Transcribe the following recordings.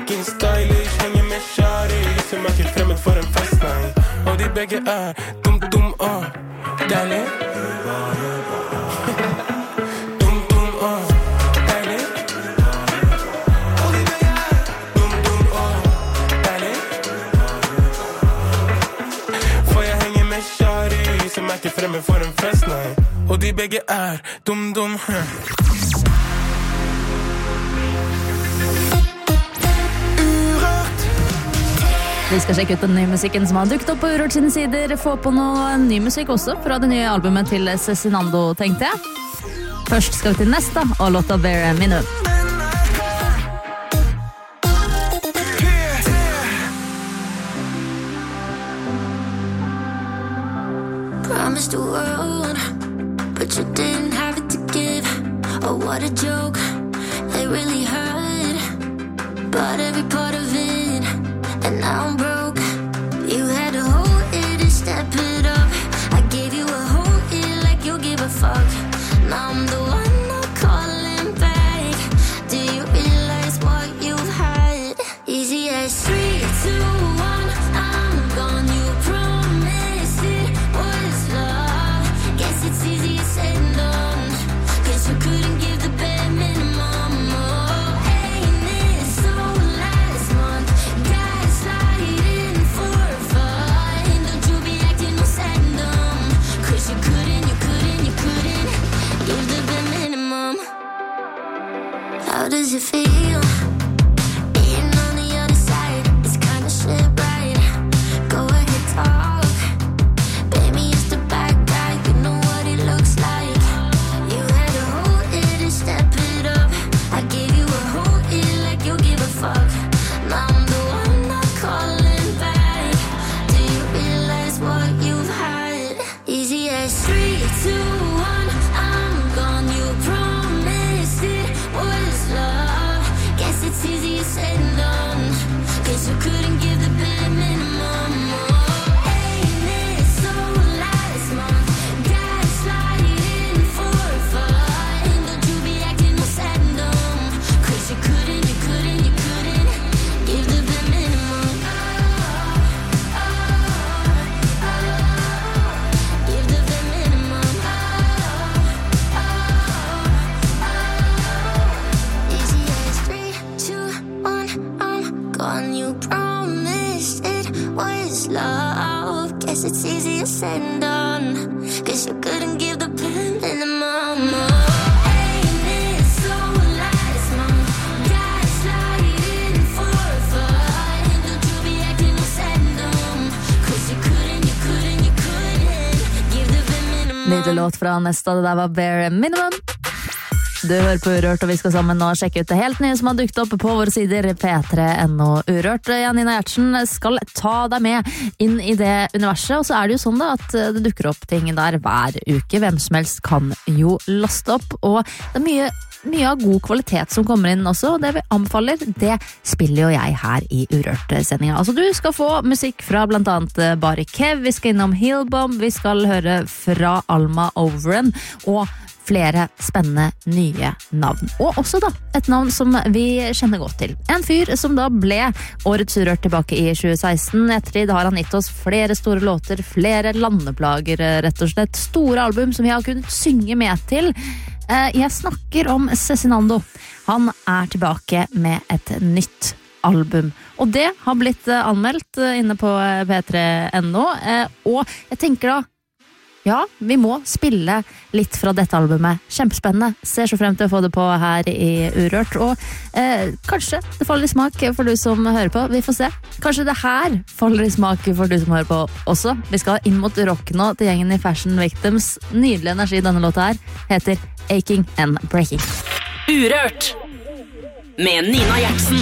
looking stylish, hänger med shawty som är till främmet för en fest night. Och de bägge är dum dale. Som är till främmet för en fest night. Och de bägge är dum. Vi skal sjekke ut den nye musikken som har dukket opp på Urørt sine sider. Få på noe ny musikk også fra det nye albumet til Cezinando, tenkte jeg. Først skal vi til Nesta og låta Bare Minimum. Promised the world, but you didn't have it to give. Oh, what a joke, it really hurt. But every part of it, and now I'm broke. You had a whole year to step it up. I gave you a whole year like you give a fuck. Now I'm the one not calling back. Do you realize what you've had? Easy as 3, 2, 1, I'm gone. You promised it was love. Guess it's easier said than done. Guess you couldn't give the bare minimum. Oh, ain't it so last month? Gaslighting for fun. Don't you be acting no sad and dumb. 'Cause you couldn't give the bare minimum. How does it feel? Being on the other side, it's kinda shit, right? Go ahead, talk. Baby, it's the bad guy, you know what it looks like. You had a whole year to step it up. I gave you a whole year like you give a fuck. Now I'm the one not calling back. Do you realize what you've had? Easy as 3, 2, 1, I'm gone. You promised it was love. Guess it's easier said than done. 'Cause you couldn't give the bare minimum. Oh, ain't it so last month? Gaslighting for fun. Don't you be acting no sad and dumb. 'Cause you couldn't give the bare minimum. Give the bare minimum. Easy as 3, 2, 1, I'm gone. You promised it was love. Guess it's easier said than done. 'Cause you couldn't give the bare minimum. Oh, ain't it so last month? Gaslighting for fun. Don't you be acting no sad and dumb. 'Cause you couldn't give the bare minimum. Nydelig låt fra Nesta, det der var Bare Minimum. Du hører på Urørt, og vi skal sammen nå sjekke ut det helt nye som har dukket opp på våre sider P3.no Urørt. Janina Gjertsen skal ta deg med inn i det universet, og så er det jo sånn da at det dukker opp ting der hver uke. Hvem som helst kan jo laste opp, og det er mye av god kvalitet som kommer inn også, og det vi anbefaler, det spiller jo jeg her i Urørt-sendingen. Altså du skal få musikk fra blant annet Bari Kev, vi skal innom Hillbomb, vi skal høre fra Alma Overen, og flere spennende nye navn. Og også da, et navn som vi kjenner godt til. En fyr som da ble årets Urørt tilbake i 2016. Ettertid har han gitt oss flere store låter, flere landeplager, rett og slett. Store album som vi har kunnet synge med til. Jeg snakker om Cezinando. Han er tilbake med et nytt album. Og det har blitt anmeldt inne på P3.no. Og jeg tenker da, ja, vi må spille litt fra dette albumet. Kjempespennende. Ser så frem til å få det på her i Urørt. Og kanskje det faller i smak for du som hører på. Vi får se. Kanskje det her faller i smak for du som hører på også. Vi skal inn mot rock nå til gjengen i Fashion Victims. Nydelig energi denne låta her. Heter Aching and Breaking. Urørt med Nina Gjertsen.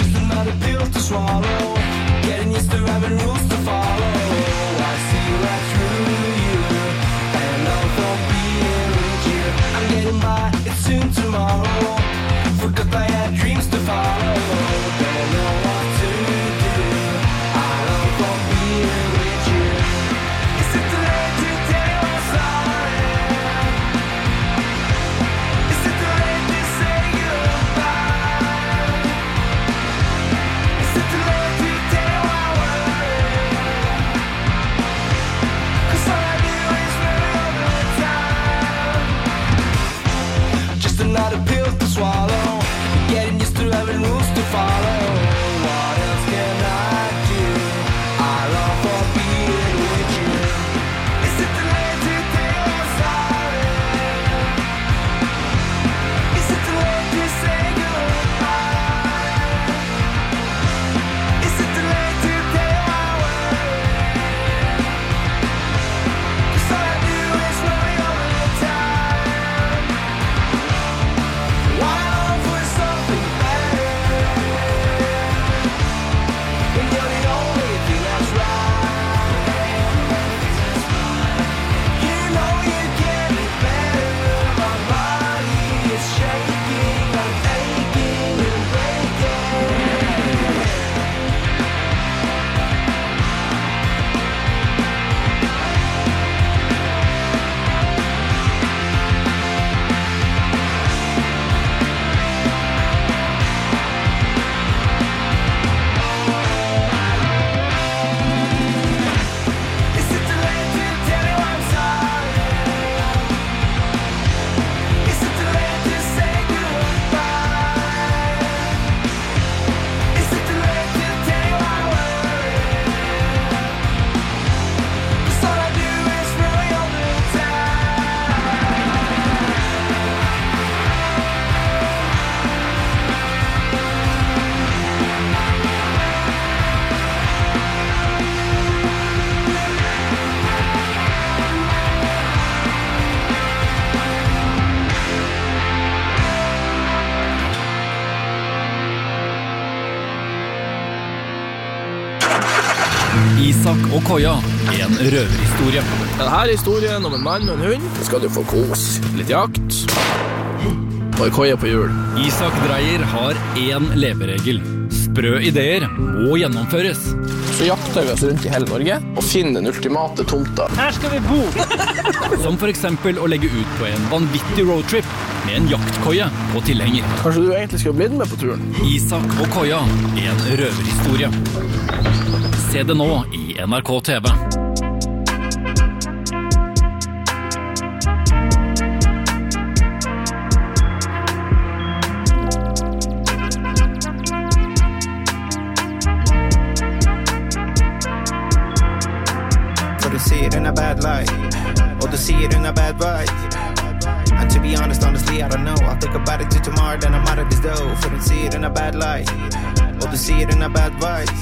Soon tomorrow, forgot I had dreams to follow. Don't know what to do. I long for being with you. Is it too late to tell I'm sorry? Is it too late to say goodbye? Is it Isak og Koya, en røverhistorie. Denne historien om en mann og en hund. Skal du få kos, litt jakt og en koie på jul. Isak Dreyer har en leveregel. Sprø ideer må gjennomføres. Så jakter vi oss rundt i hele Norge og finner den ultimate tomta. Her skal vi bo! Som for eksempel å legge ut på en vanvittig roadtrip med en jaktkoie på tilhenger. Kanskje du egentlig skulle blitt med på turen? Isak og Koya, en røverhistorie. Se det nå i NRK TV. For du sier hun bad life, og du sier hun bad vibes. And to be honestly, I don't know. I think about it till tomorrow, then I'm out of this dough. For du sier hun bad life, og du sier hun bad vibes.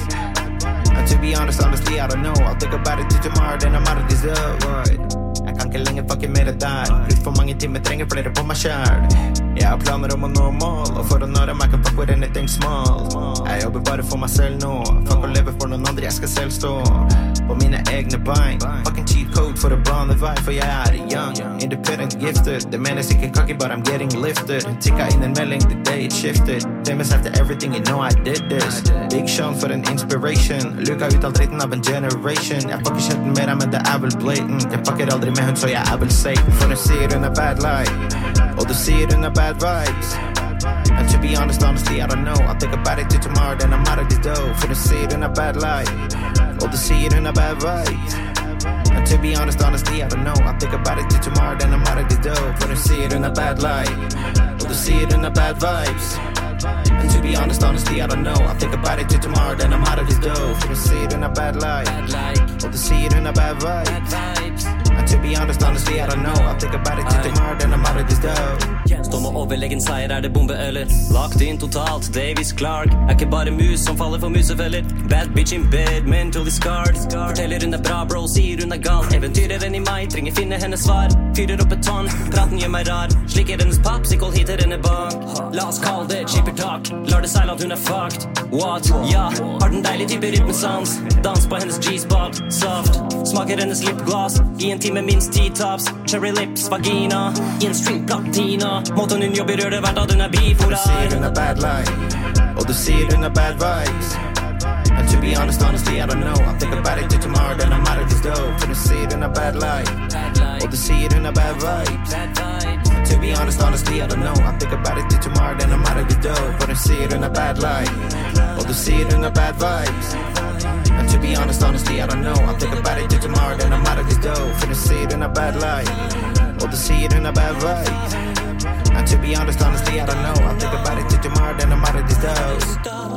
And to be honestly, I don't know. I think about it till tomorrow, then I'm out of this dough. Jeg kan ikke lenger fucking mer der. Brukt for mange timer, trenger flere på meg selv. Jeg har planer om å nå mål, og for å nå dem, I can fuck with anything small. Jeg jobber bare for meg selv nå. Fuck å leve for noen andre, jeg skal selv stå på mine egne bein. Fucking cheat code for å bane vei, for jeg young, independent, gifted. Det menes ikke cocky, but I'm getting lifted. Tikka inn en melding, the day it shifted. Famous after everything, you know I did this. Big Sean for an inspiration. Luka ut all dritten av en generation. Jeg fucker kjenten med deg, men det vel blatant. Jeg fucker aldri med hun, så jeg vel Satan. For hun sier hun bad life, og du sier hun bad vibes. And to be honestly, I don't know. I think about it till tomorrow, then I'm out of this dough. For hun sier hun bad life, og du sier hun bad vibes. And to be honestly, I don't know. I think about it till tomorrow, then I'm out of this dough. For hun sier hun bad life, og du sier hun bad vibes. And to be honestly, I don't know. I think about it till tomorrow, then I'm out of this dough. For hun sier hun bad life, og du sier hun bad vibes. And to be honestly, I don't know. I think about it till tomorrow, then I'm out of this dough. Stå med overlegen seier, det bombeøler? Lagt inn totalt, Davis Clark. Ikke bare mus som faller for musefeller. Bad bitch in bed, mentally scarred. Forteller hun bra, bro, sier hun gal. Eventyreren i meg, trenger finne hennes svar. Fyrer opp et tonn, praten gjør meg rar. Slikker hennes popsicle, hitter henne bak. La oss kalle det chipper talk. Lar det seile at hun fucked. What? Ja, har den deilige type rytmesans. Dans på hennes G-spot, soft. Smaker hennes lipgloss. I en time minst 10 tops. Cherry lips, vagina. I en string platina. Måten hun jobber gjør det hvert at hun bipolar. For du sier hun bad life, og du sier hun bad vibes. And to be honestly, I don't know. I think about it till tomorrow, then I'm out of this dough. For du sier hun bad life, og du sier hun bad vibes. And to be honestly, I don't know. I think about it till tomorrow, then I'm out of this dough. For du sier hun bad life, og du sier hun bad vibes. And to be honestly, I don't know. I think about it till tomorrow, then I'm out of this dough. For du sier hun bad life, og du sier hun bad vibes. And to be honestly, I don't know. I think about it till tomorrow, then I'm out of this dough.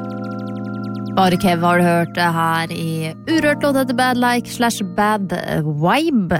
Bare Kev har du hørt det her i Urørt låt etter Bad Like / Bad Vibe.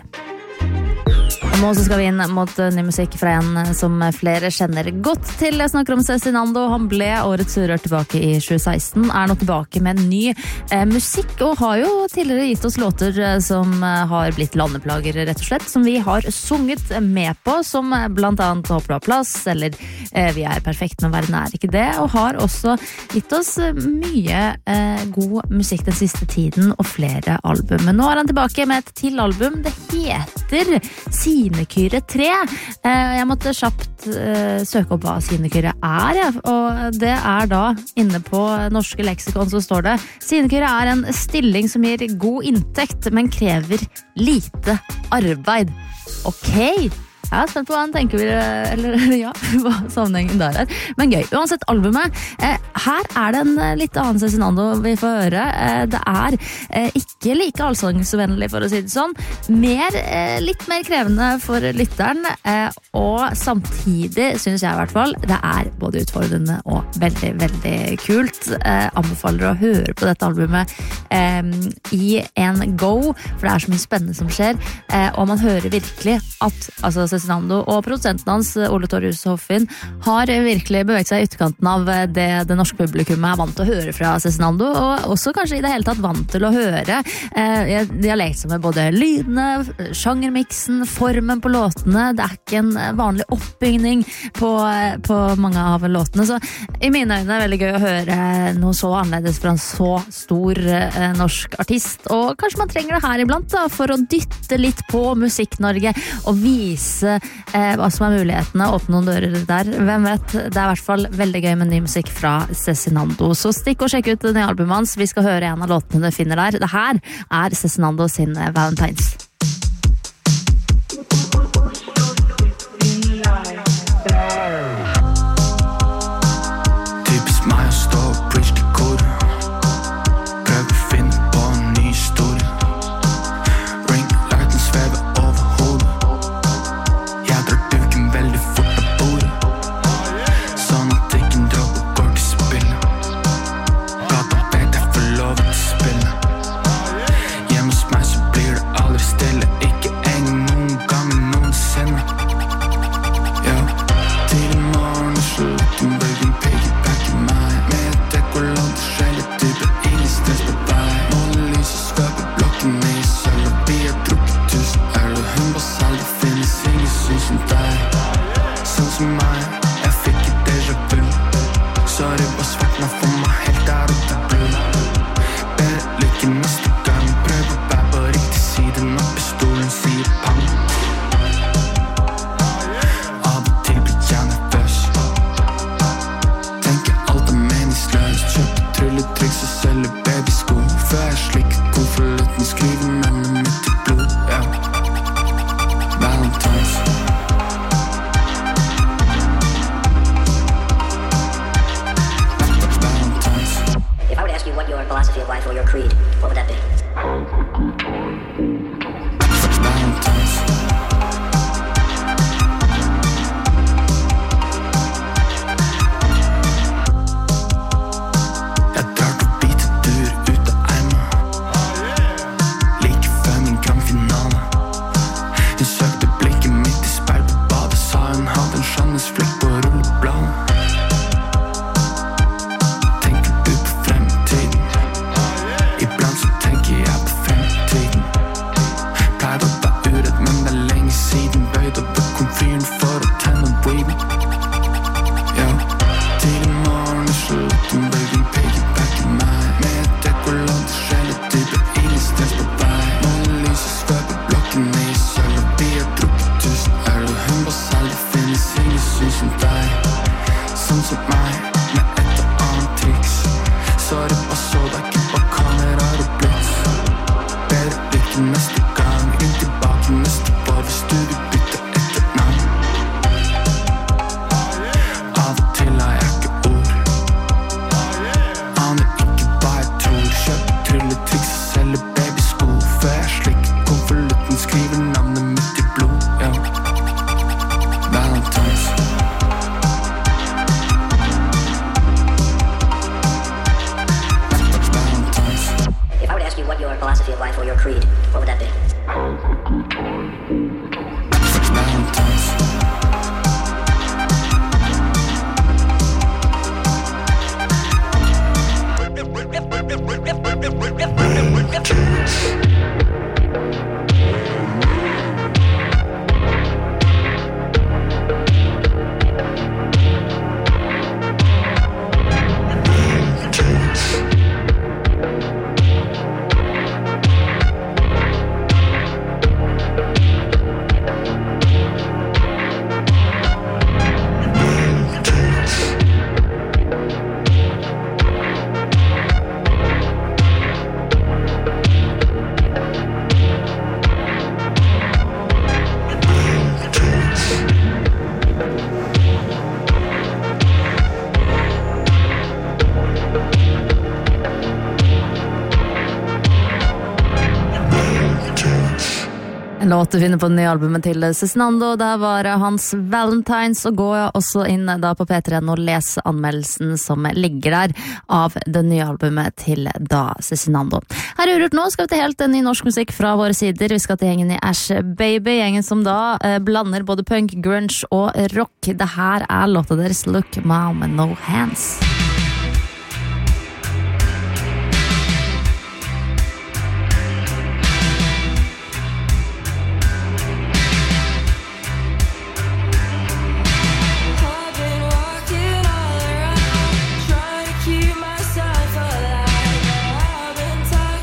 Og nå så skal vi inn mot ny musikk fra en som flere kjenner godt til. Jeg snakker om Cezinando. Han ble årets Urørt tilbake i 2016, er nå tilbake med en ny musikk, og har jo tidligere gitt oss låter som har blitt landeplager, rett og slett, som vi har sunget med på, som blant annet Håper du har plass, eller Vi er perfekt, men verden er ikke det, og har også gitt oss mye god musikk den siste tiden, og flere album. Men nå er han tilbake med et til album. Det heter Sinekyre 3. Jeg måtte kjapt søke opp hva Sinekyre er, ja. Og det er da inne på norske leksikon så står det: Sinekyre er en stilling som gir god inntekt, men krever lite arbeid. Ok, jeg er spent på hva han tenker, eller ja, hva sammenhengen der er. Men gøy. Uansett albumet, her er det en litt annen Cezinando vi får høre. Det er ikke like allsangsvennlig, for å si det sånn. Litt mer krevende for lytteren, og samtidig synes jeg i hvert fall det er både utfordrende og veldig, veldig kult. Anbefaler å høre på dette albumet i en go, for det er så mye spennende som skjer, og man hører virkelig at altså Cezinando og produsenten hans, Ole Torjus Hoffin, har virkelig beveget seg i ytterkanten av det norske publikummet er vant til å høre fra Cezinando, og også kanskje i det hele tatt vant til å høre. De har lekt seg med både lydene, sjangermiksen, formen på låtene. Det er ikke en vanlig oppbygning på mange av låtene, så i mine øyne er det veldig gøy å høre noe så annerledes fra en så stor norsk artist, og kanskje man trenger det her iblant da, for å dytte litt på Musikk-Norge og vise hva som mulighetene, åpne noen dører der. Hvem vet, det i hvert fall veldig gøy med ny musikk fra Cezinando. Så stikk og sjekk ut det nye albumet hans. Vi skal høre en av låtene du finner der. Det her Cezinando sin Valentines. En låt du finner på det nye albumet til Cezinando, der var hans Valentines, og gå også inn da på P3 og lese anmeldelsen som ligger der av det nye albumet til da Cezinando. Her i Urørt nå skal vi til helt ny norsk musikk fra våre sider. Vi skal til gjengen i Ash Baby, gjengen som da blander både punk, grunge og rock. Det her låta deres Look Mom and No Hands. Keep myself alive. I've been tired.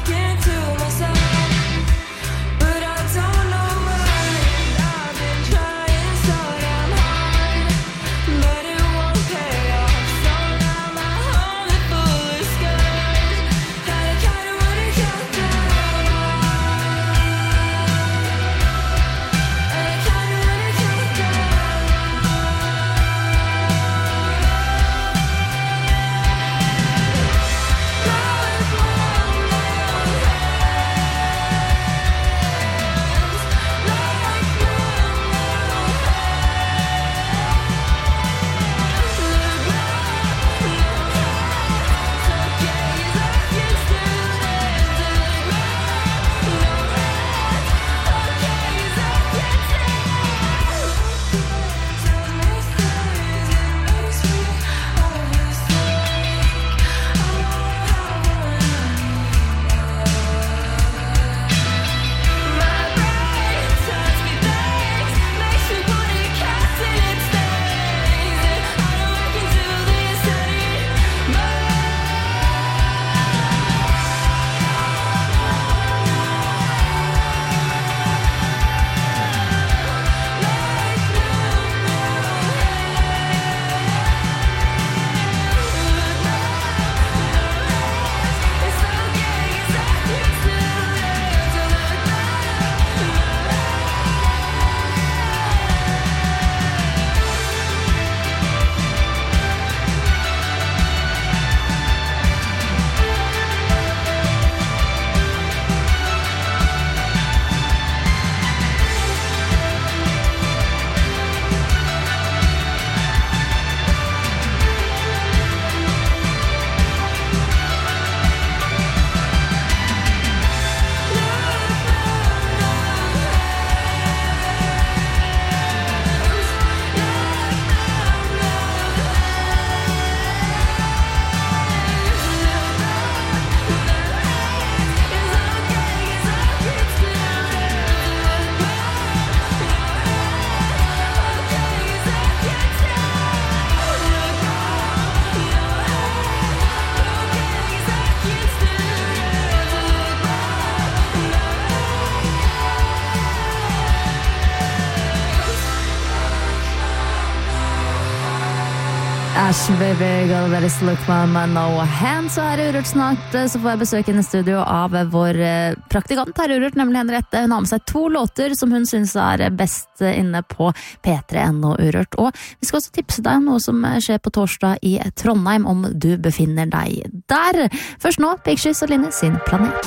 Hush baby, got that is look man, no hands. Og her I Urørt snart så får jeg besøk inn I studio av vår praktikant her I Urørt, nemlig Henriette. Hun har med seg 2 låter som hun synes best inne på P3.no Urørt. Og vi skal også tipse deg om noe som skjer på torsdag I Trondheim, om du befinner deg der. Først nå, Pixies og Linne sin Planet.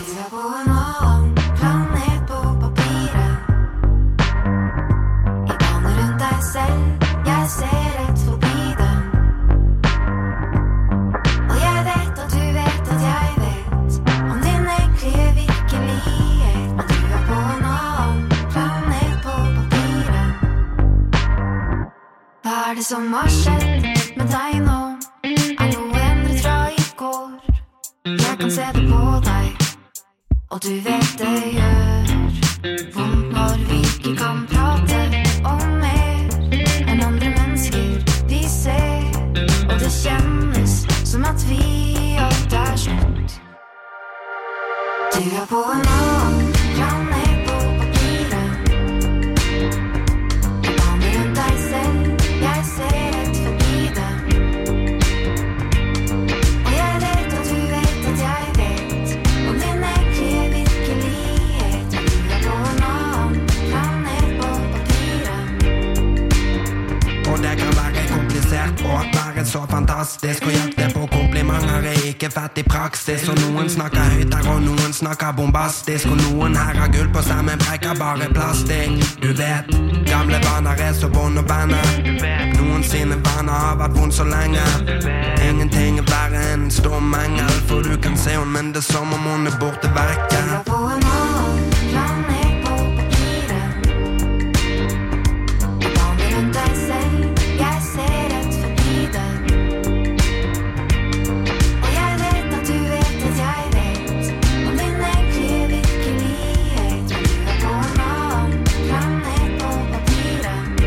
Jeg ser rett forbi det. Og jeg vet at du vet at jeg vet om din egentlige virkelighet. At du på en annen planet på papiret. Hva det som har skjedd med deg nå? Noe endret fra I går. Jeg kan se det på deg, og du vet det gjør vondt når vi ikke kan prate om mer enn andre mennesker vi ser. Og det kjennes som at vi alt slutt. Du på en annen planet på papiret. Jeg baner rundt deg selv, jeg ser rett forbi det. Og jeg vet at du vet at jeg vet om din egentlige virkelighet. Du på en annen planet på papiret. Og det kan være komplisert og være så fantastisk. Og jakte på komplimenter ikke fett I praksis. Og noen snakker høyt her og noen snakker bombastisk. Og noen her har gull på seg, men brekker bare plastikk. Du vet, gamle vaner så bånd og venner. Noen sine vaner har vært vondt så lenge. Ingenting verre enn en stum engel. For du kan se hun, men det som om hun borte vekke. Du på en annen planet på papiret. Jeg baner rundt deg selv, jeg ser rett forbi det. Og jeg vet at du vet at jeg vet om din egentlige virkelighet. Du på en annen planet på papiret.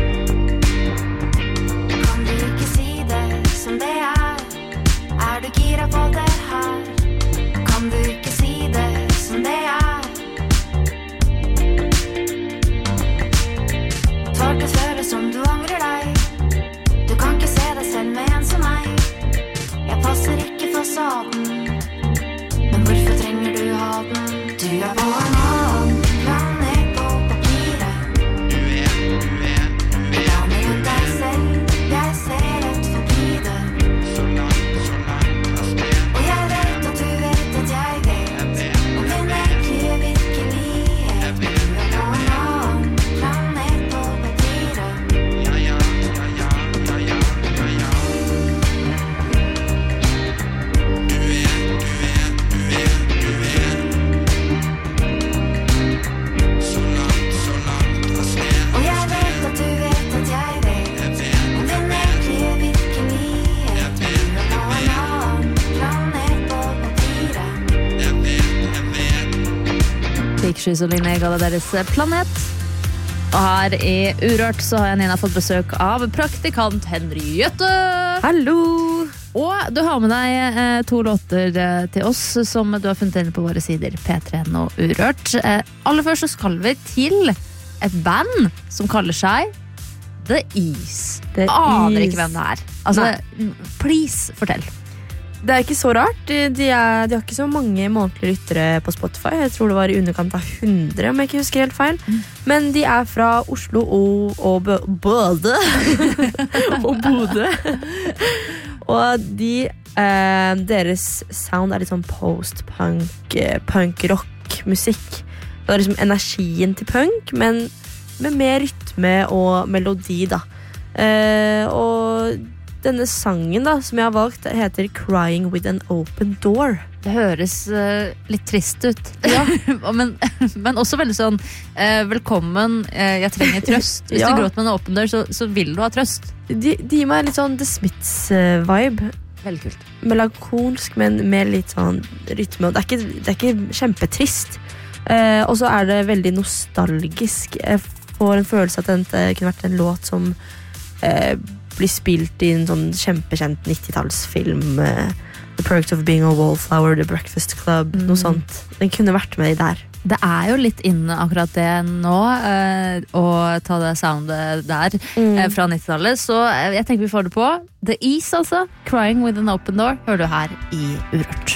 Kan du ikke si det som det du gira på det her? Kan du ikke si det som det Tårt det føles som du angrer deg. Du kan ikke se deg selv med en som meg. Jeg passer ikke fasaden, men hvorfor trenger du ha den? Du på en annen planet på papiret. Jeg baner rundt deg selv, jeg ser rett forbi det. Og jeg vet at du vet at jeg vet om din egentlige virkelighet. Du på en annen planet på papiret. Og jeg vet at du vet at jeg vet om din egentlige virkelighet. Du på en annen planet på papiret. Pixies og Linne ga deres Planet. Og her I Urørt så har Nina fått besøk av praktikant Henriette. Hallo! Og du har med deg 2 låter til oss som du har funnet inn på våre sider P3.no Urørt. Aller først så skal vi til et band som kaller seg The Ease. Aner ikke hvem det Altså, please, fortell. Det ikke så rart. De har ikke så mange månedlige lyttere på Spotify. Jeg tror det var I underkant av 100, om jeg ikke husker helt feil. Men de fra Oslo og Bodø. Og Bodø. Og deres sound litt sånn post-punk, punk-rock-musikk. Det liksom energien til punk, men med mer rytme og melodi, da. Og denne sangen da, som jeg har valgt, heter Crying with an Open Door. Det høres litt trist ut. Ja. men også veldig sånn velkommen, jeg trenger trøst. Hvis du gråter med en åpen dør, så vil du ha trøst. De gir meg litt sånn The Smiths-vibe. Veldig kult. Melankolsk, men med litt sånn rytme. Og det er ikke kjempetrist. Og så det veldig nostalgisk. Jeg får en følelse at dette kunne vært en låt som blir spilt I en sånn kjempekjent 90-tallsfilm. The Perks of Being a Wallflower, The Breakfast Club, noe sånt. Den kunne vært med I der. Det jo litt inne akkurat det nå, å ta det soundet der fra 90-tallet. Så jeg tenker vi får det på. The Ease, altså. Crying with an Open Door. Hører du her i Urørt.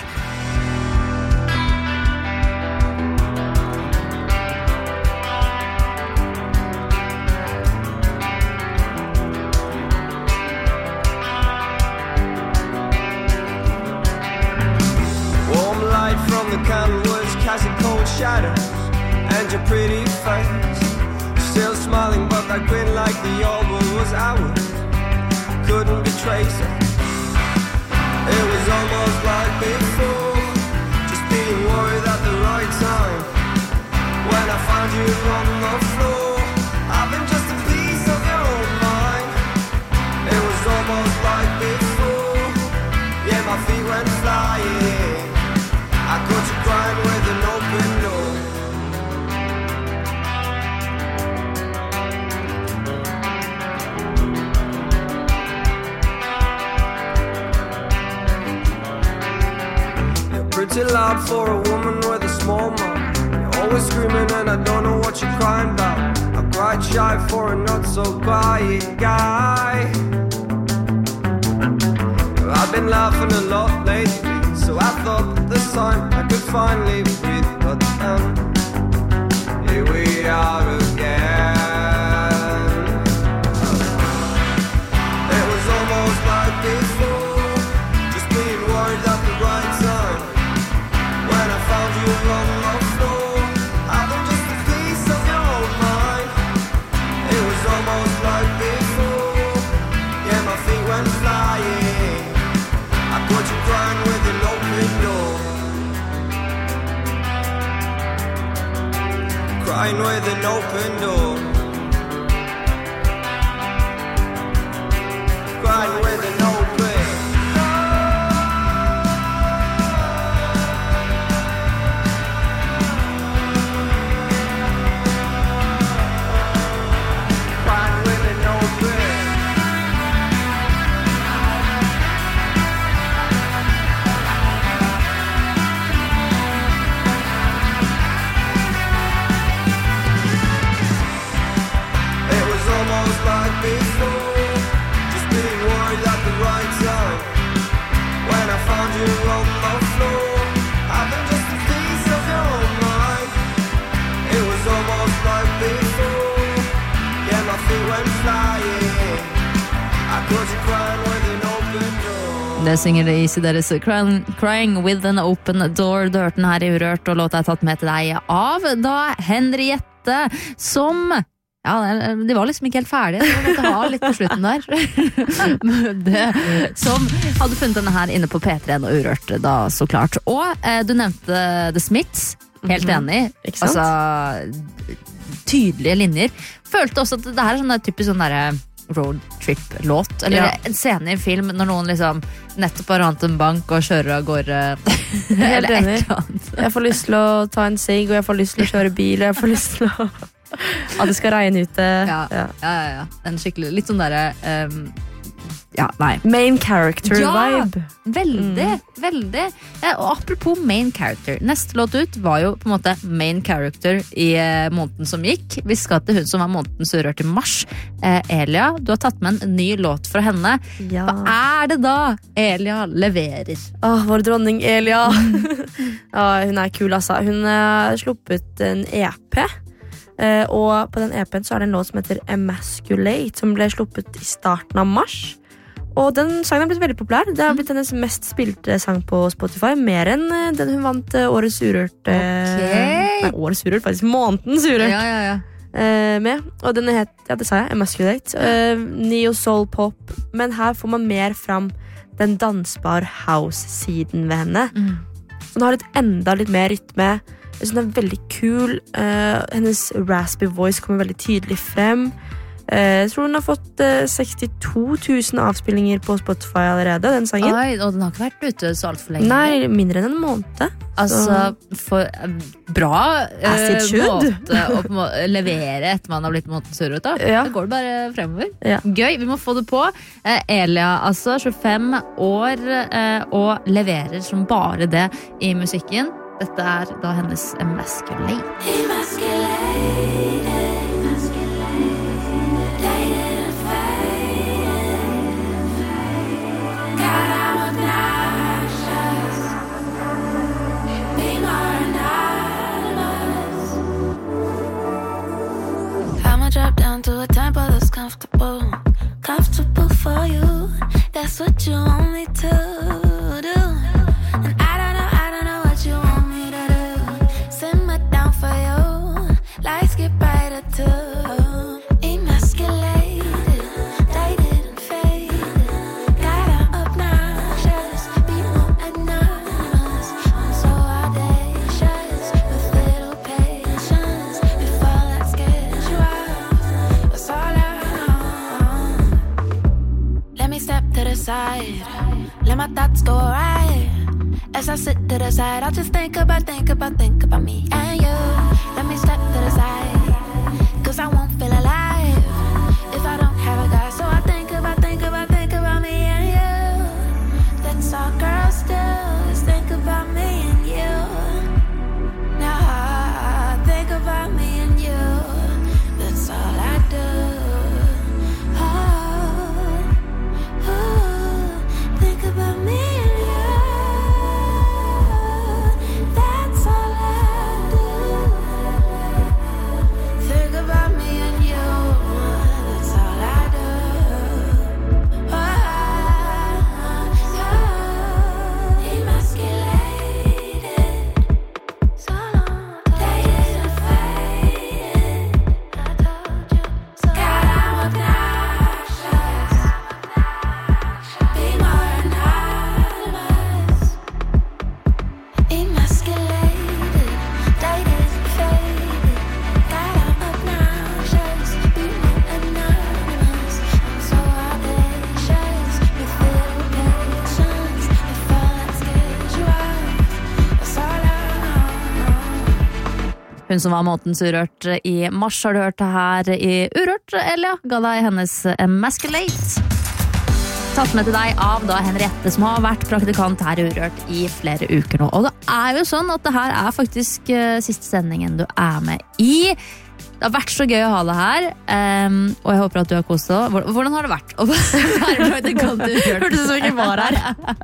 Shadows and your pretty face, still smiling, but that grin like the old world was ours. Couldn't be traced. It was almost like before, just being worried at the right time. When I found you on the floor, I've been just a piece of your own mind. It was almost like before, yeah, my feet went flying. I caught you crying with an open door. You're pretty loud for a woman with a small mouth. You're always screaming and I don't know what you're crying about. I'm quite shy for a not so quiet guy. I've been laughing a lot lately, so I thought that this time I could finally breathe. But here we are again. It was almost like before, just being worried at the right time. When I found you on the floor, I've been just a piece of your own mind. It was almost like before, yeah, my feet went flying. I caught you crying with an open door. Crying with an open door. Crying with an open door. Crying with an open. Almost like before, just being worried at the right time. When I found you on the floor, I've been just a piece of your own mind. It was almost like before, yeah, my feet went flying. I caught you crying with an open door. Det synger det Easy deres Crying with an Open Door. Du hørte den her i Urørt, og låta tatt med til deg av da Henriette, som de var liksom ikke helt ferdige, så måtte ha litt på slutten der. Som hadde funnet denne her inne på P3 og Urørt da, så klart. Og du nevnte The Smiths, helt enig. Altså, tydelige linjer. Følte også at det her sånn typisk sånn der roadtrip-låt, eller en scene i film når noen liksom nettopp har rant en bank og kjører av gårde. Helt enig. Jeg får lyst til å ta en sigg, og jeg får lyst til å kjøre bil, og jeg får lyst til å at det skal regne ute. Ja. En skikkelig, litt sånn der main character vibe. Veldig. Og apropos main character, neste låt ut var jo på en måte main character i måneden som gikk. Vi skal til hun som var månedens Urørt i mars. Elia, du har tatt med en ny låt fra henne. Hva det da Elia leverer? Vår dronning Elia. Hun kul, altså. Hun har sluppet en EP. Og på den EP-en så det en låt som heter Emasculate, som ble sluppet i starten av mars. Og den sangen har blitt veldig populær. Det har blitt hennes mest spilte sang på Spotify, mer enn den hun vant Årets Urørt. Nei, Årets Urørt, faktisk månedens Urørt. Med. Og den het, det sa jeg, Emasculate. Neo Soul Pop. Men her får man mer fram den dansbar house-siden ved henne. Så den har enda litt mer rytme. Jeg synes den veldig kul. Hennes raspy voice kommer veldig tydelig frem. Jeg tror hun har fått 62 000 avspillinger på Spotify allerede, den sangen. Oi, og den har ikke vært ute så alt for lenge. Nei, mindre enn en måned. Altså, for bra måte å levere etter man har blitt månedens Urørt. Det går det bare fremover. Gøy, vi må få det på. Elia, altså 25 år, og leverer som bare det i musikken. Dette da hennes Emasculate. Drop down to a tempo that's comfortable for you. That's what you want me to do. And I don't know what you want me to do. Simmer down for you. Lights get brighter too. Emasculated, dated and faded. Got obnoxious, be more anonymous. I'm so audacious with little patience. Before that scares you out, that's all I know. Let me step to the side, let my thoughts go right. As I sit to the side, I'll just think about me and you. Let me step to the side, 'cause I won't feel alive if I don't have a guy. So I think about me and you. That's all girls do, is think about me and you. Now I think about me and you. That's all I do. Think about me and you. That's all I do. Think about me and you. That's all I do. Emasculated, so long, dated and faded. I told you so. God, I'm obnoxious. Be more anonymous. Emasculated, dated and faded. God, I'm obnoxious. Be more anonymous. I'm so audacious with little patience. Before that scares you out, that's all I know. Hun som var månedens Urørt i mars, har du hørt det her i Urørt, Elia ga deg hennes Emasculate. Tatt med til deg av da Henriette, som har vært praktikant her i Urørt i flere uker nå. Og det er jo sånn at det her er faktisk siste sendingen du er med i. Det har vært så gøy å ha deg her, og jeg håper at du har kost deg. Hvordan har det vært å være praktikant i Urørt? Hørtes ut som ikke var her.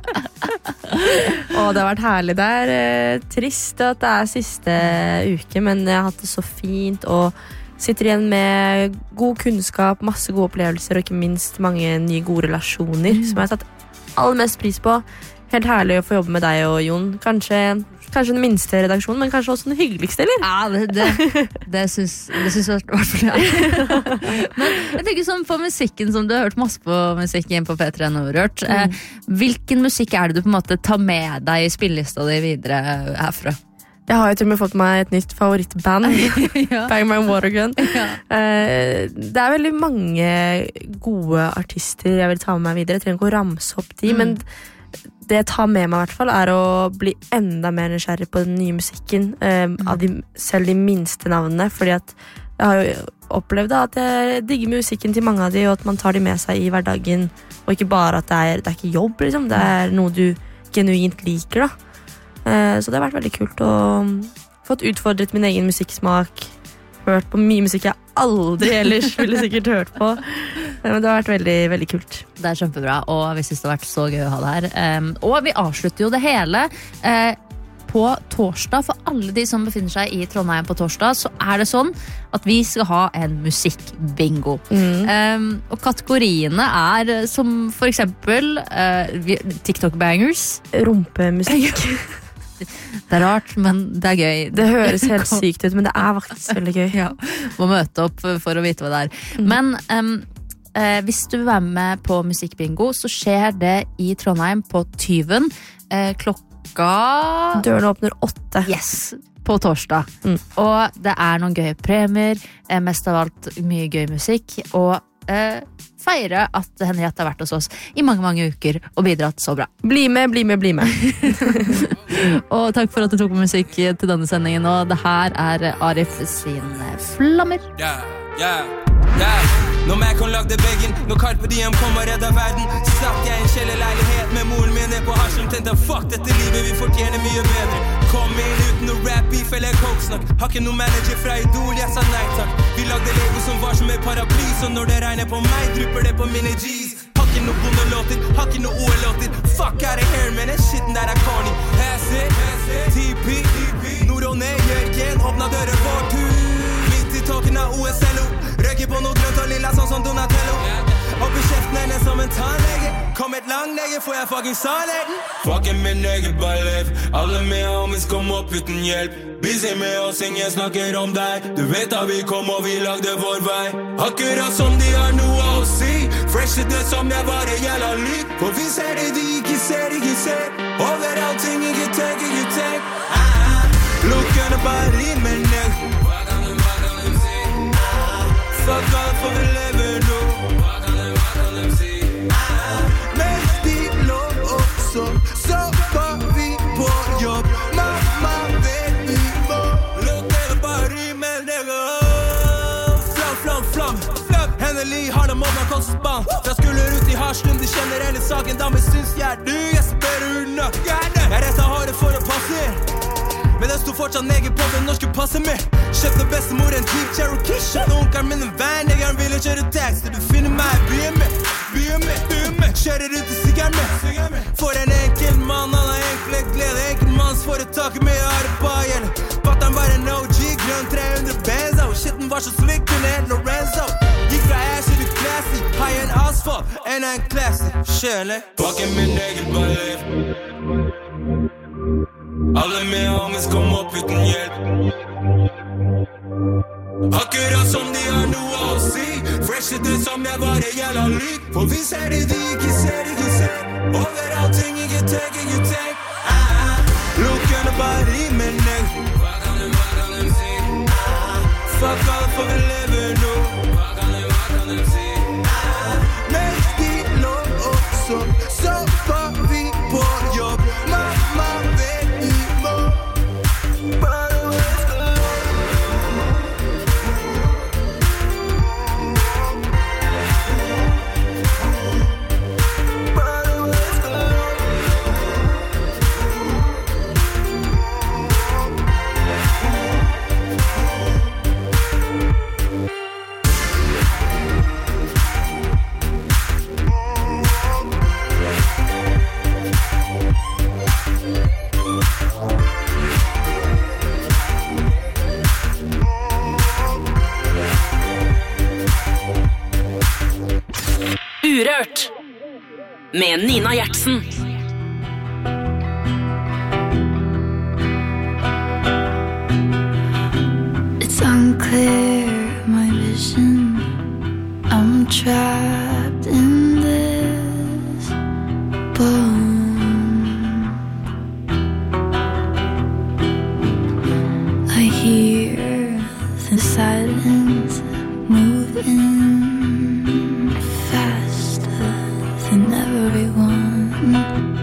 Og det har vært herlig. Det er trist at det er siste uke, men jeg har hatt det så fint og sitter igjen med god kunnskap, masse gode opplevelser og ikke minst mange nye gode relasjoner som jeg har tatt aller mest pris på. Helt herlig å få jobbe med deg og Jon. Kanskje den minste redaksjonen, men kanskje også den hyggeligste, eller? Ja, det synes jeg i hvert fall jeg. Men jeg tenker sånn på musikken, som du har hørt masse på musikken på P3 og Urørt. Hvilken musikk er det du på en måte tar med deg i spillelista di videre herfra? Jeg har jo til og med fått meg et nytt favorittband. Ja. Bang Bang Watergun. Ja. Det er veldig mange gode artister jeg vil ta med meg videre. Jeg trenger ikke å ramse opp de, men det jeg tar med meg i hvert fall er å bli enda mer nysgjerrig på den nye musikken av selv de minste navnene, fordi at jeg har jo opplevd at jeg digger musikken til mange av de, og at man tar de med seg i hverdagen, og ikke bare at det er ikke jobb, liksom. Det er noe du genuint liker da. Så det har vært veldig kult å fått utfordret min egen musikksmak, hørt på mye musikk jeg aldri ellers ville sikkert hørt på. Men det har vært veldig, veldig kult. Det er kjempebra, og vi synes det har vært så gøy å ha det her. Og vi avslutter jo det hele på torsdag. For alle de som befinner seg i Trondheim på torsdag, så er det sånn at vi skal ha en musikkbingo. Og kategoriene er som for eksempel TikTok-bangers. Rumpemusikk. Det er rart, men det er gøy. Det høres helt sykt ut, men det er faktisk veldig gøy. Ja, må møte opp for å vite hva det er. Men hvis du vil være med på musikkbingo, så skjer det i Trondheim på Tyven klokka... Dørene åpner 8. Yes, på torsdag. Og det er noen gøye premier, mest av alt mye gøy musikk, og feire at Henriette har vært hos oss i mange, mange uker og bidratt så bra. Bli med. Og takk for at du tok på musikk til denne sendingen, og det her er Arif sin Flammer. Når meg kan lagde veggen, når Carpe Diem kom og redda verden, satt jeg i en kjellerleilighet med moren min ned på Harsum, tenkte fuck dette livet, vi fortjener mye bedre. Kom inn rap beef eller kokesnakk. Har ikke noe manager fra Idol, jeg sa nei takk. Vi lagde Lego som var som en paraply, så når det regner på meg, drypper det på mine G's. Har ikke noe bondelåter, har ikke noe OL-låter. Fuck out of here, man, den shitten der corny. Hasset, TP, Nord og ned, Jørgen, åpna døren for tur. Midt i tåken av OSLO, røker på noe grønt og lilla sånn som Donatello. Opp i kjeften henne som en tannlege. Kom et langlege, for jeg fucking sa legen. Fucking min egen ballef. Alle med homies kom opp uten hjelp. Busy med oss, ingen snakker om deg. Du vet at vi kom og vi lagde vår vei. Akkurat som de har noe å si. Fresh det som jeg var en jævla lyk. For vi ser det de ikke ser, ikke ser. Overalt ting ikke tenk, ikke tenk. Lukkene bare rimer ned. Hva kan de si? Fuck alt for vi lever nå. Så var vi på jobb. Mamma vet vi må. Lukker bare rimel, nigga. Flam. Endelig har de åpnet kostespann. Jeg skulle ut i Harslund, de kjenner hele saken. Da men syns jeg du, jeg spør unna. Jeg retter harde for å passe inn. Men den stod fortsatt neger på den norske passet med. Kjøpte bestemor en Jeep Cherokee. Kjøpte onkeren min en van, jeg ville kjøre taxi. Du finner meg, byen med. Kjører ut i sigaren med. For en enkel mann, han har enkle glede. Enkeltmannsforetaket med arbeid. Fatteren var en OG, grønn 300 benzo. Shitten var så slick, kunne helt Lorenzo. Gikk fra Asher til Classy, high en asfalt, en classy. Skjønner? Fucking min egen ballef. Alle med homies kom opp uten hjelp. Akkurat som de har noe å si. Fresh det som jeg var en jævla lyk. For vi ser det de ikke ser, ikke ser. Overalt ting ikke tenk, ikke tenk. Lukkene bare rimer ned. Hva kan de si? Fuck alt for vi lever nå. Hva kan de si? Men de lå også. Så var vi på jobb. Mamma vet vi må. Urørt med Nina Gjertsen. It's unclear, my vision. I'm trapped in this bone. I hear the silence moving faster than everyone.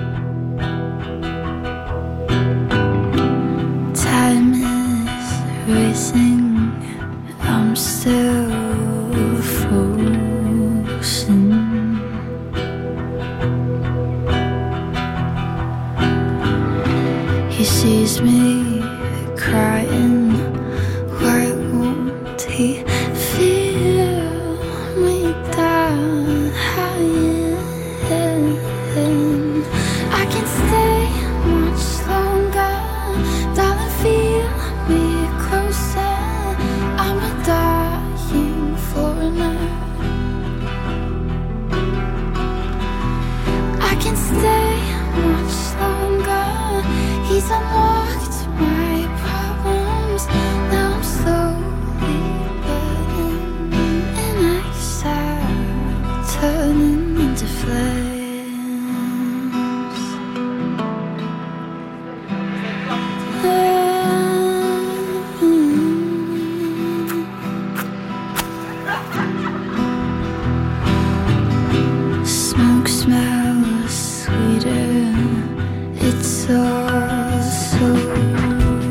Time is racing, I'm still frozen. He sees me crying, why won't he feel me dying? I can stay much longer, darling, feel me closer. I'm dying for now. I can stay much longer. He's unlocked my problems. Now I'm slowly burning in exile, turning into flames. Smoke smells sweeter. It's all so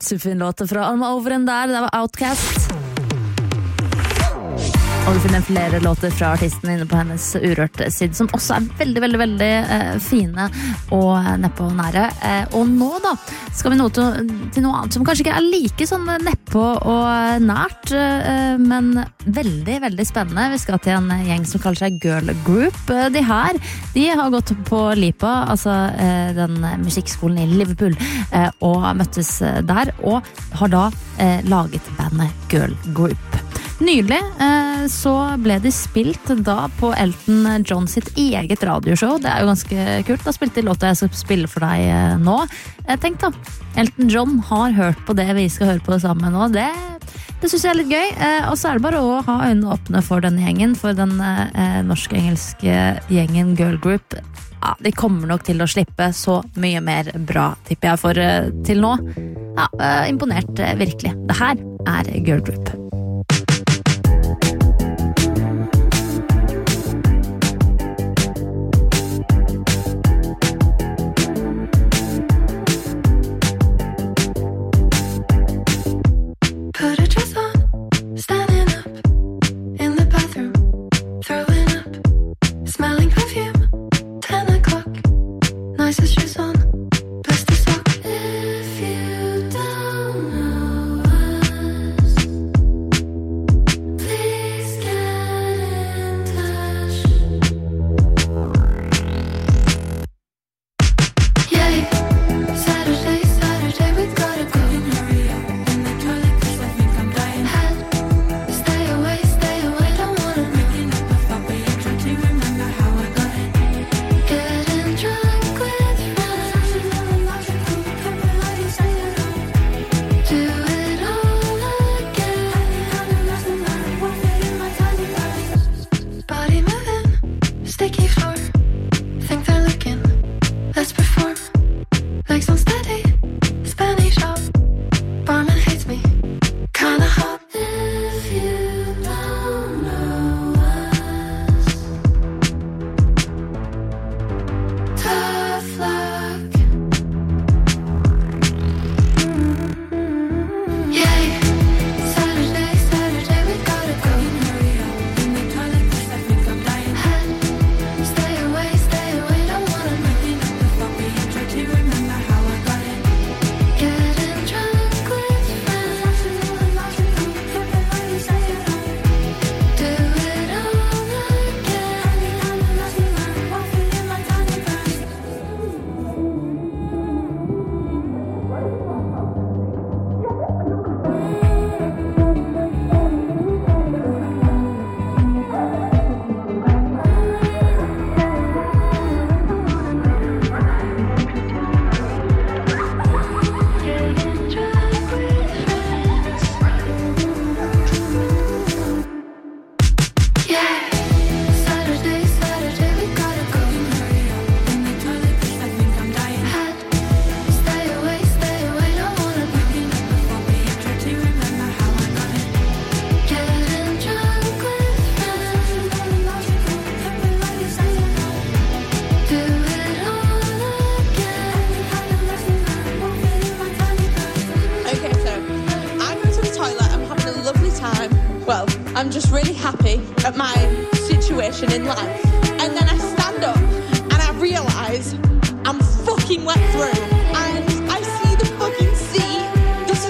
superfin låt fra Alma Overen der, det var Outcast. Og du finner flere låter fra artisten inne på hennes Urørt-side, som også veldig, veldig, veldig fine og nedpå nære. Og nå da, skal vi nå til noe annet som kanskje ikke like sånn nedpå og nært, men veldig, veldig spennende. Vi skal til en gjeng som kaller seg Girl Group. De har gått på Lipa, altså den musikkskolen i Liverpool, og har møttes der, og har da laget bandet Girl Group. Nylig så ble de spilt da på Elton John sitt eget radioshow. Det jo ganske kult. Da spilte de låta jeg skal spille for deg nå. Tenk da, Elton John har hørt på det vi skal høre på sammen nå. Det synes jeg litt gøy. Og så det bare å ha øynene åpne for denne gjengen, for den norsk-engelske gjengen Girl Group. Ja, de kommer nok til å slippe så mye mer bra, tipper jeg, for til nå. Ja, imponert virkelig. Det her Girl Group. Put a dress on, standing up in the bathroom, throwing up, smelling perfume, 10 o'clock, nicest shoes on, best of sock. If you don't know us, please get in touch. Yay, Saturday, we gotta go. I'm just really happy at my situation in life. And then I stand up and I realise I'm fucking wet through. And I see the fucking sea. There's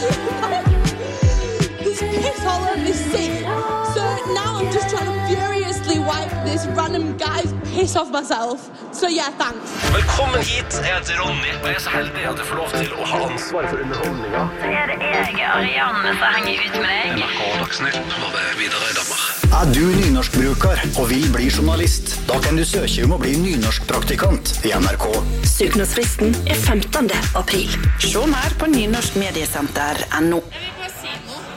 piss all over this sea. So now I'm just trying to furiously wipe this random guy's piss off myself. So yeah, thanks. Velkommen hit, jeg heter Ronny, og jeg så heldig at jeg får lov til å ha ansvar for underholdningen. Så det Ariane som henger ut med deg. NRK Dagsnytt over Vidar Eidhammer. Du nynorskbruker og vil bli journalist? Da kan du søke om å bli nynorskpraktikant i NRK. Søknadsfristen 15. april. Se mer på nynorskmediesenter.no. Jeg vil bare si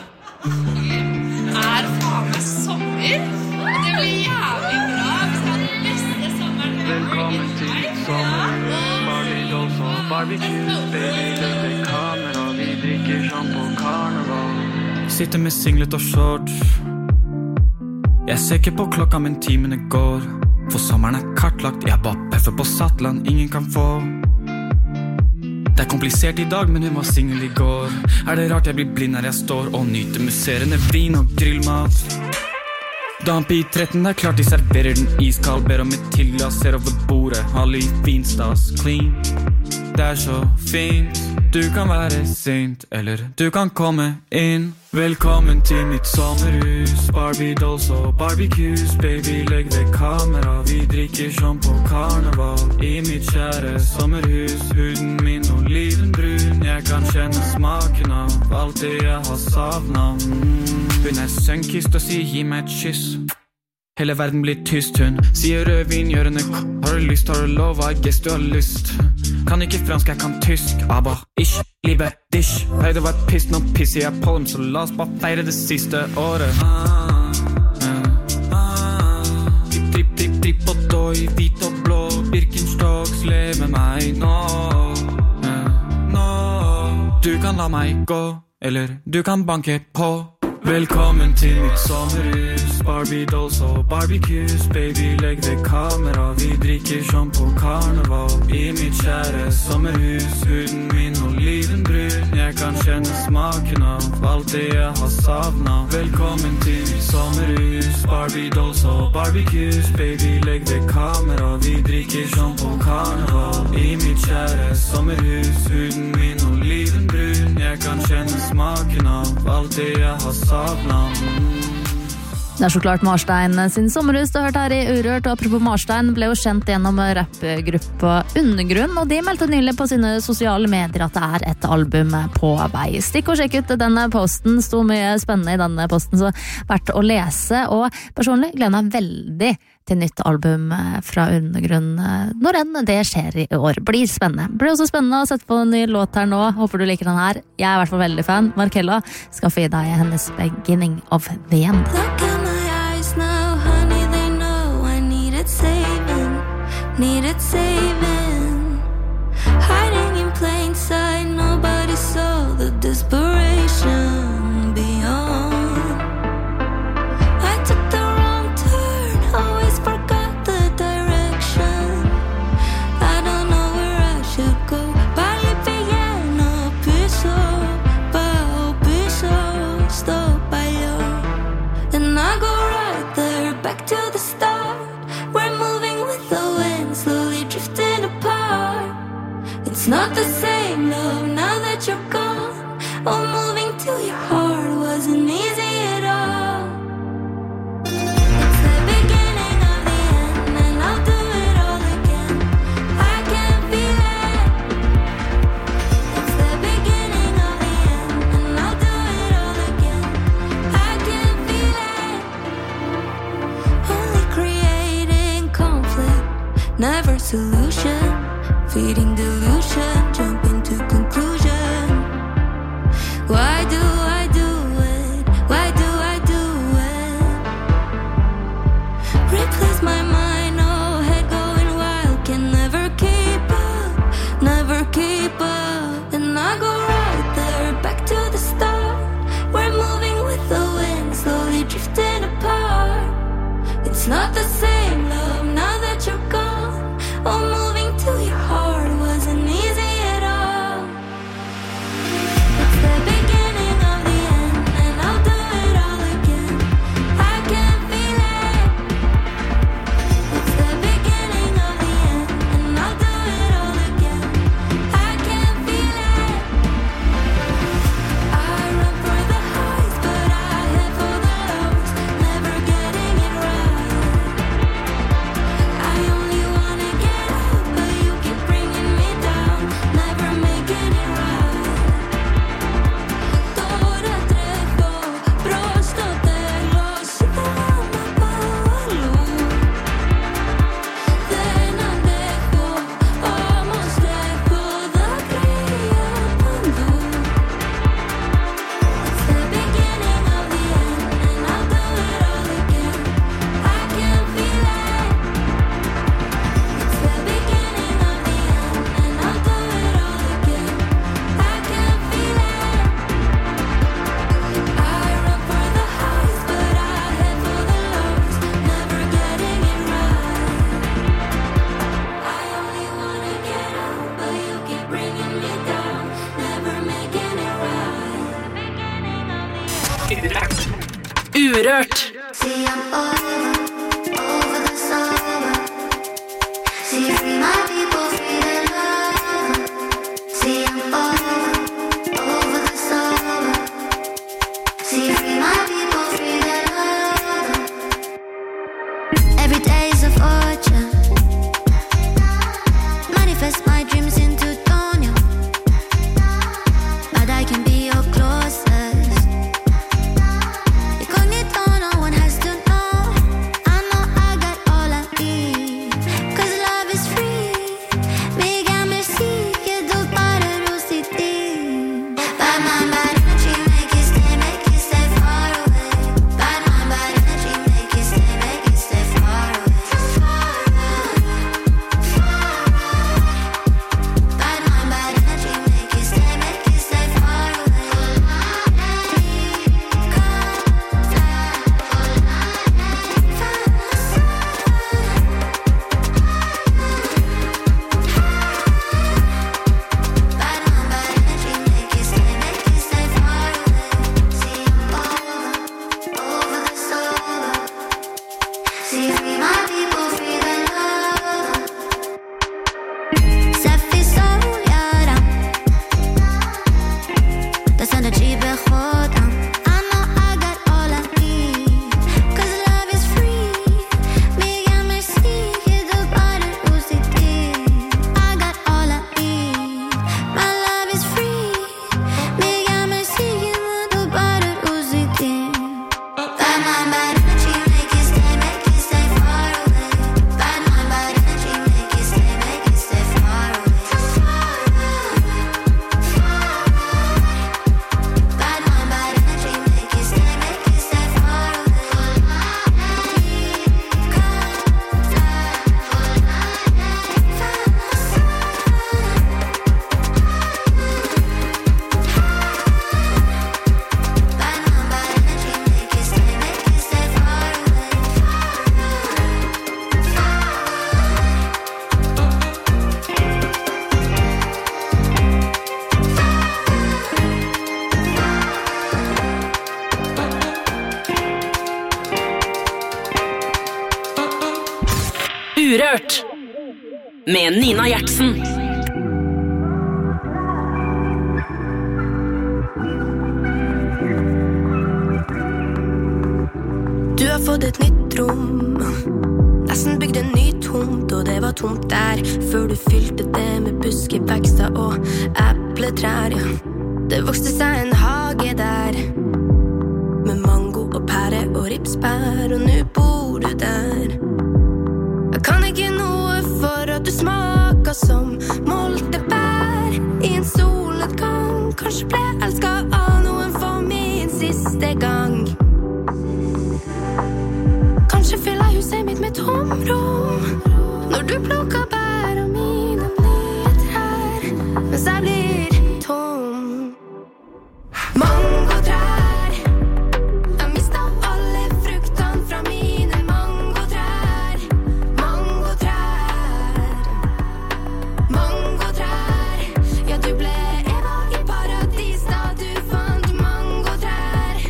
noe. Faen meg sommer? Det blir jævlig bra. Vi skal ha den beste sommeren. Velkommen til sommer. Barbie dolls og barbecue. Baby, løfter kamera. Vi drikker shampoo karneval. Sitter med singlet og shorts. Jeg ser ikke på klokka, men timene går. For sommeren kartlagt. Jeg bare peffer på Satland, ingen kan få. Det komplisert I dag, men hun var singel I går. Det rart jeg blir blind når jeg står og nyter musserende vin og grillmat? Damp I 13, klart de serverer den iskald. Ber om et tilglass, ser over bordet, har litt finstas, clean. Det så fint, du kan være sint, eller du kan komme inn. Velkommen til mitt sommerhus, Barbie dolls og barbecues. Baby, legg ved kamera, vi drikker som på karneval. I mitt kjære sommerhus, huden min olivenbrun. Jeg kan kjenne smaken av alt det jeg har savnet. Hun sønkist og sier gi meg et kyss. Hele verden blir tyst, hun sier rødvin, gjørende har du lyst, har du lov, I guess du har lyst. Kan ikke fransk, jeg kan tysk, aber ich liebe dich. Hei, det var et piss, nå pisser jeg på dem, så la oss bare feire det siste året. Tripp, tripp, tripp og døy, hvit og blå, Birkenstocks, lev med meg nå. Du kan la meg gå, eller du kan banke på. Velkommen til mitt sommerhus, Barbie dolls og barbecues. Baby, legg ved kamera, vi drikker som på karneval. I mitt kjære sommerhus, huden min olivenbrun. Jeg kan kjenne smaken av alt det jeg har savnet. Velkommen til mitt sommerhus, Barbie dolls og barbecues. Baby, legg ved kamera, vi drikker som på karneval. I mitt kjære sommerhus, huden min olivenbrun. Jeg kan kjenne smaken av alt det jeg har savnet. Det så klart Marstein sin sommerhus du har hørt her I Urørt, og apropos Marstein ble jo kjent gjennom rappgruppa Undergrunn, og de meldte nylig på sine sosiale medier at det et album på vei. Stikk og sjekk ut denne posten, sto mye spennende I denne posten, så verdt å lese, og personlig gleder meg veldig til nytt album fra Undergrunn når enn det skjer I år. Blir spennende. Blir også spennende å sette på en ny låt her nå. Håper du liker den her. Jeg I hvert fall veldig fan. Markella skal få gi deg hennes Beginning of the End. Look at my eyes now, honey, they know I needed saving. Hiding in plain sight, nobody saw the desperation beyond. I took the wrong turn, always forgot the direction. I don't know where I should go. Vale piano, piso, bao, piso, sto bailó. And I go right there, back to the start. We're moving with the wind, slowly drifting apart. It's not the same love now that you're gone. Oh, moving to your heart wasn't easy at all. It's the beginning of the end, and I'll do it all again. I can feel it. It's the beginning of the end, and I'll do it all again. I can feel it. Only creating conflict, never solution. Feeding delusion, jumping to conclusion. Why do I do it? Why do I do it? Replace my mind, oh, head going wild. Can never keep up, never keep up. And I go right there, back to the start. We're moving with the wind, slowly drifting apart. It's not the same love now that you're gone. Oh, moving to your heart wasn't easy Urørt. See, I'm over the summer. See, free my people, free their love. See, I'm over the summer. See, free my people, free their love. Every day is a fortune. Manifest my dreams into dawn, yeah. But I can be your closest. Urørt med Nina Gjertsen. Du har fått et nytt rom, nesten bygd en ny tomt, og det var tomt der før du fylte det med buskevekster og epletrær, ja. Det vokste seg en hage der med mango og pære og ripsbær, og nå bor du der. Jeg kan ikke noe for at du smaker som moltebær i en solnedgang. Kanskje ble elsket av noen for min siste gang. Kanskje fyller huset mitt med tomrom når du plukker bær av mine nye trær, mens jeg blir tom. Mangotrær, jeg mistet alle fruktene fra mine mangotrær. Mangotrær, ja, du ble Eva i paradis da du fant mangotrær.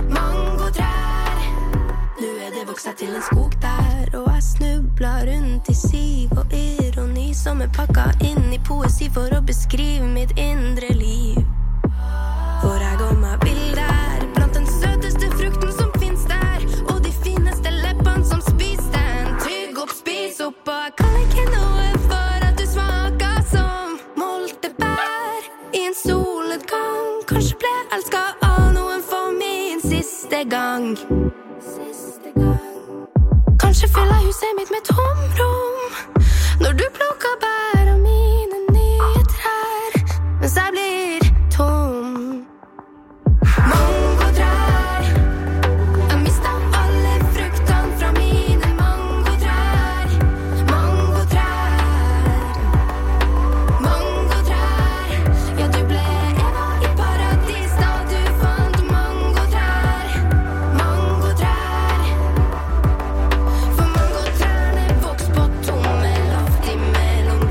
Nå er det vokst seg til en skog der, og jeg snubler rundt i siv og ironi som er pakket inn i poesi for å beskrive mitt indre liv. For jeg går meg vill der, blant den søteste frukten som finnes der, og de fineste leppene som spiser den. Tygg opp, spis opp, og jeg kan ikke noe for at du smaker som moltebær i en solnedgang. Kanskje ble elsket av noen for min siste gang. Kanskje fyller huset mitt med tomrom når du plukker bær av mine nye trær, mens jeg blir tom. Mangotrær, jeg mistet alle fruktene fra mine mangotrær. Ja, du ble Eva i paradis da du fant mangotrær. For mangotrærne vokser på tomme loft imellom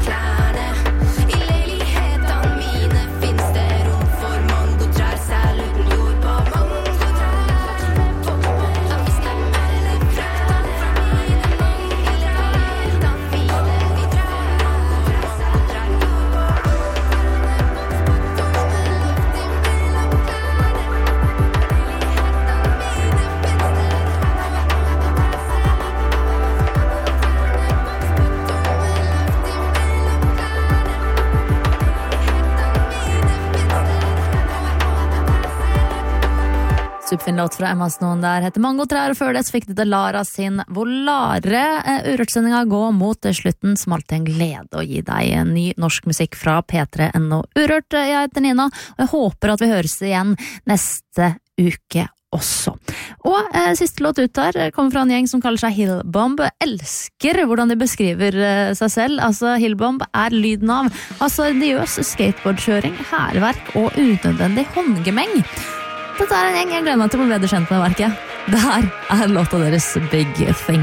Superfin låt fra Emma Stone der heter Mangotrær, og før det så fikk du Lara sin Volare. Urørt-sendinga går mot slutten, som alltid en glede å gi deg ny norsk musikk fra P3.no Urørt. Jeg heter Nina, og jeg håper at vi høres igjen neste uke også. Og siste låt ut der kommer fra en gjeng som kaller seg Hillbomb. Elsker hvordan de beskriver seg selv. Altså, Hillbomb lyden av hasardiøs skateboardkjøring, hærverk og unødvendig håndgemeng. Dette en gjeng jeg gleder meg til å bli bedre kjent med verket. Det her låta deres Big Thing.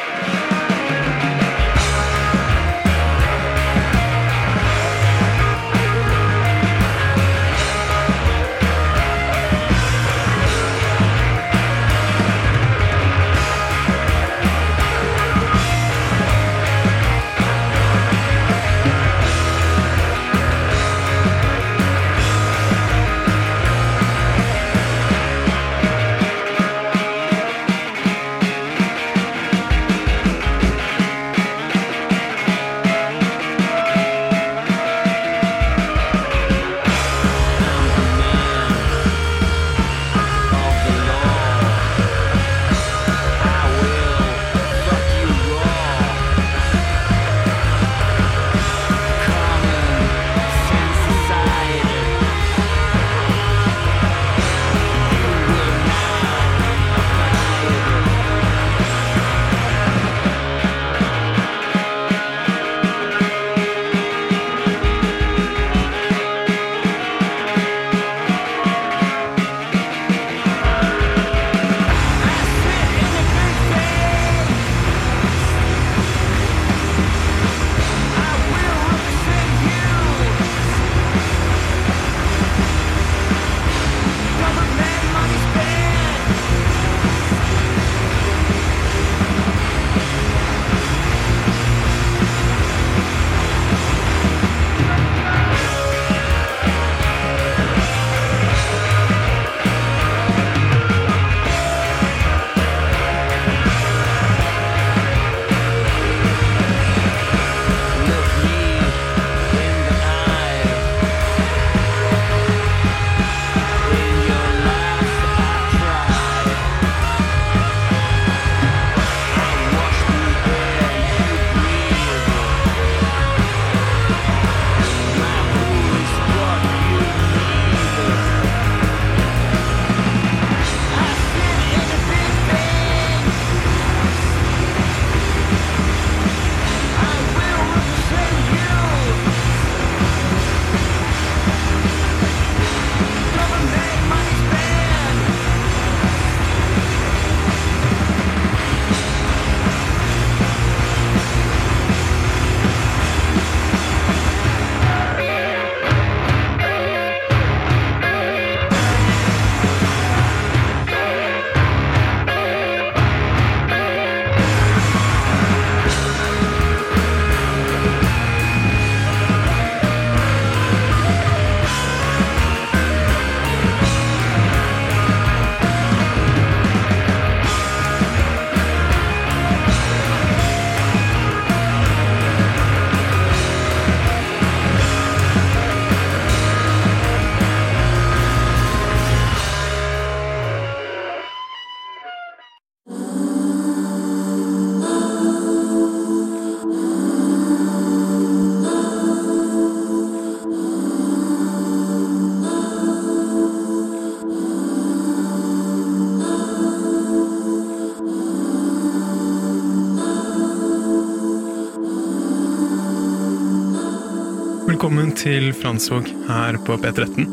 Velkommen til Fransvåg her på P13.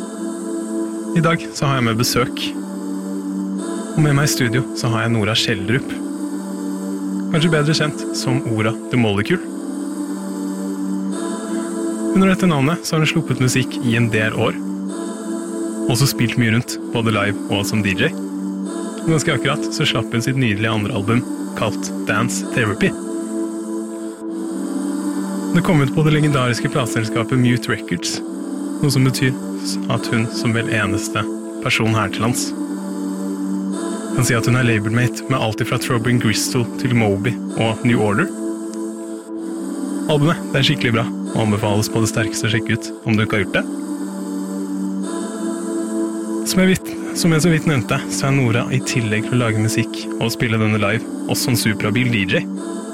I dag så har jeg med besøk. Og med meg i studio så har jeg Nora Schjelderup. Kanskje bedre kjent som Ora The Molecule. Under dette navnet så har hun sluppet musikk i en del år. Også spilt mye rundt, både live og som DJ. Og ganske akkurat så slapp hun sitt nydelige andre album, kalt Dance Therapy. Det kom ut på det legendariske plateselskapet Mute Records, noe som betyr at hun som vel eneste person her til lands kan si at hun labelmate med alt fra Throbbing Gristle til Moby og New Order. Albumet det skikkelig bra, og anbefales på det sterkeste å sjekke ut om du ikke har gjort det. Som jeg som jeg så vidt nevnte, så Nora i tillegg til å lage musikk og spille denne live, også en superhabil DJ.